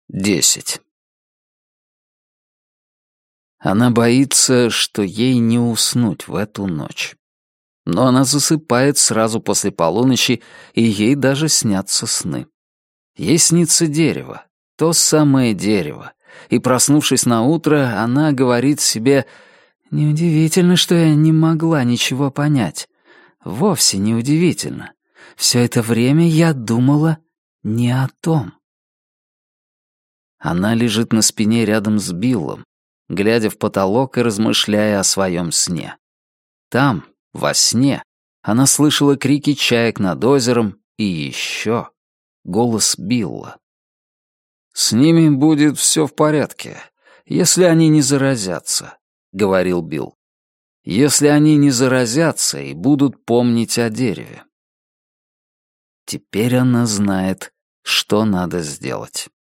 10. Она боится, что ей не уснуть в эту ночь. Но она засыпает сразу после полуночи, и ей даже снятся сны. Ей снится дерево, то самое дерево, и, проснувшись на утро, она говорит себе: «Неудивительно, что я не могла ничего понять. Вовсе неудивительно. Все это время я думала не о том». Она лежит на спине рядом с Биллом, глядя в потолок и размышляя о своем сне. Там, во сне, она слышала крики чаек над озером и еще голос Билла. «С ними будет все в порядке, если они не заразятся», — говорил Билл. «Если они не заразятся и будут помнить о дереве». Теперь она знает, что надо сделать.